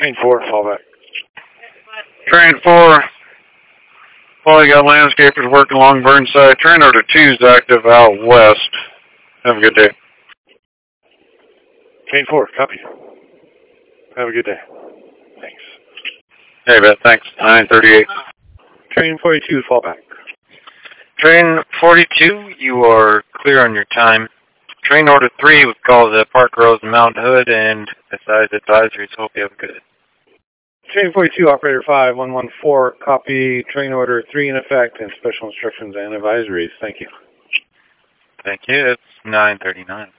Train 4, fallback. Train 4, Polly got landscapers working along Burnside. Train order 2 is active out west. Have a good day. Train 4, copy. Have a good day. Thanks. Hey, Bet, thanks. 938. Train 42, fallback. Train 42, you are clear on your time. Train order 3 was called Park Rose and Mount Hood, and besides advisories, hope you have a good day. Train 42, operator 5114, copy. Train order 3 in effect, and special instructions and advisories. Thank you. Thank you. It's 939.